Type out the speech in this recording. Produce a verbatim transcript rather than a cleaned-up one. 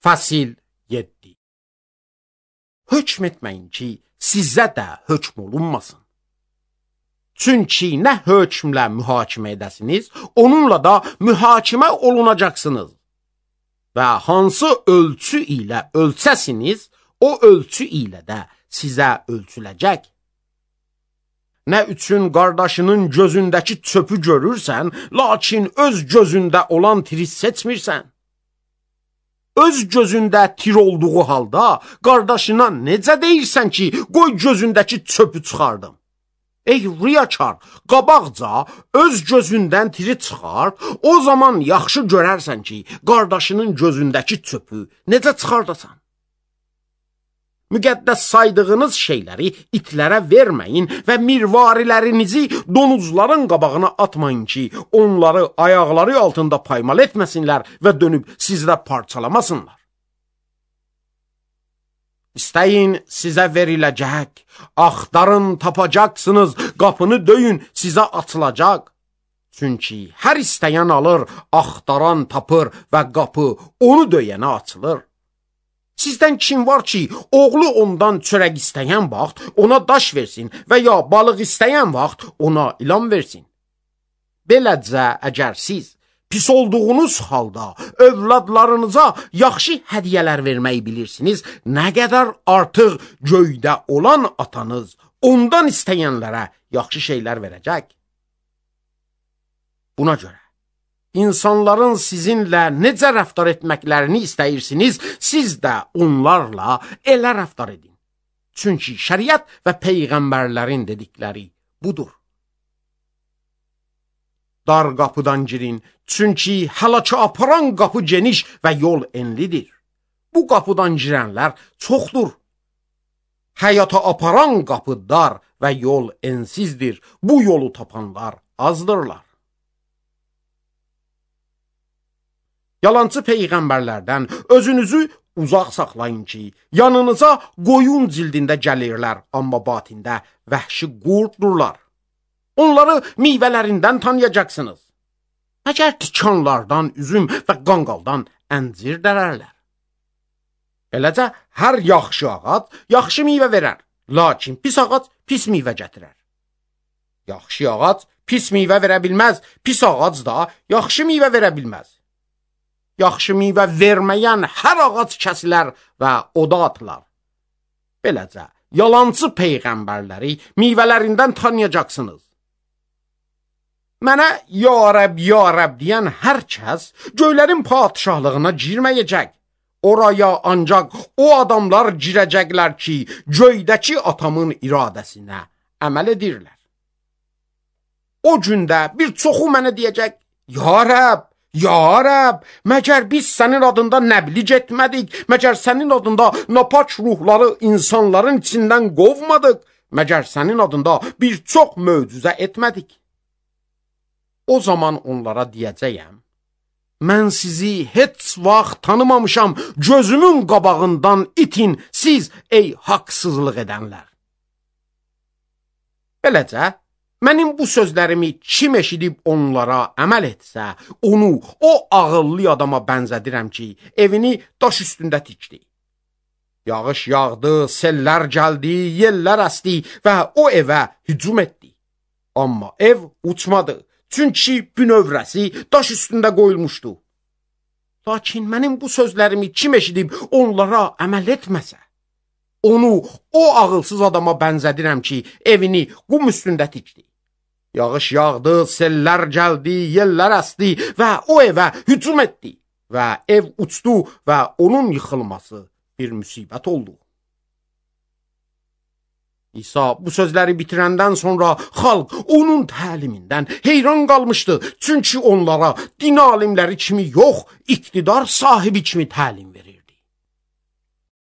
Fəsil yeddi. Hökm etməyin ki, sizə də hökm olunmasın. Çünki nə hökmlə mühakimə edəsiniz, onunla da mühakimə olunacaqsınız. Və hansı ölçü ilə ölçəsiniz, o ölçü ilə də sizə ölçüləcək. Nə üçün qardaşının gözündəki çöpü görürsən, lakin öz gözündə olan tiri seçmirsən? Öz gözündə tir olduğu halda qardaşına necə deyirsən ki, qoy gözündəki çöpü çıxardım? Ey riyakar, qabaqca öz gözündən tiri çıxart, o zaman yaxşı görərsən ki, qardaşının gözündəki çöpü necə çıxardasan? Müqəddəs saydığınız şeyləri itlərə verməyin və mirvarilərinizi donuzların qabağına atmayın ki, onları ayaqları altında paymal etməsinlər və dönüb sizdə parçalamasınlar. İstəyin, sizə veriləcək, axtarın, tapacaqsınız, qapını döyün, sizə açılacaq. Çünki hər istəyən alır, axtaran tapır və qapı onu döyənə açılır. Sizdən kim var ki, oğlu ondan çörək istəyən vaxt ona daş versin və ya balıq istəyən vaxt ona ilan versin? Beləcə, əgər siz pis olduğunuz halda övladlarınıza yaxşı hədiyyələr verməyi bilirsiniz, nə qədər artıq göydə olan atanız ondan istəyənlərə yaxşı şeylər verəcək. Buna görə İnsanların sizinlə necə rəftar etməklərini istəyirsiniz, siz də onlarla elə rəftar edin. Çünki şəriət və peyğəmbərlərin dedikləri budur. Dar qapıdan girin, çünki həlaka aparan qapı geniş və yol enlidir. Bu qapıdan girənlər çoxdur. Həyata aparan qapı dar və yol ensizdir. Bu yolu tapanlar azdırlar. Yalancı peyğəmbərlərdən özünüzü uzaq saxlayın ki, yanınıza qoyun cildində gəlirlər, amma batində vəhşi qurdurlar. Onları meyvələrindən tanıyacaqsınız. Məgər tikanlardan üzüm və qanqaldan əncir dərərlər. Eləcə, hər yaxşı ağac yaxşı meyvə verər, lakin pis ağac pis meyvə gətirər. Yaxşı ağac pis meyvə verə bilməz, pis ağac da yaxşı meyvə verə bilməz. Yaxşı meyvə verməyən hər ağac kəsilər və oda atılar. Beləcə, yalancı peyğəmbərləri meyvələrindən tanıyacaqsınız. Mənə ya Rəbb, ya Rəbb deyən hər kəs göylərin padişahlığına girməyəcək. Oraya ancaq o adamlar girəcəklər ki, göydəki atamın iradəsinə əməl edirlər. O gündə bir çoxu mənə deyəcək, ya Rəbb, ya Rəbb, məgər biz sənin adında nəblic etmədik, məgər sənin adında napaç ruhları insanların içindən qovmadıq, məgər sənin adında bir çox möcüzə etmədik. O zaman onlara deyəcəyəm, mən sizi heç vaxt tanımamışam, gözümün qabağından itin siz ey haqsızlıq edənlər. Beləcə, mənim bu sözlərimi kim eşidib onlara əməl etsə, onu o ağıllı adama bənzədirəm ki, evini daş üstündə tikdi. Yağış yağdı, sellər gəldi, yellər əsdi və o evə hücum etdi. Amma ev uçmadı, çünki bünövrəsi daş üstündə qoyulmuşdu. Lakin mənim bu sözlərimi kim eşidib onlara əməl etməsə, onu o ağılsız adama bənzədirəm ki, evini qum üstündə tikdi. Yağış yağdı, sellər gəldi, yellər əsdi və o evə hücum etdi və ev uçdu və onun yıxılması bir müsibət oldu. İsa bu sözləri bitirəndən sonra xalq onun təlimindən heyran qalmışdı, çünki onlara din alimləri kimi yox, iqtidar sahibi kimi təlim verir.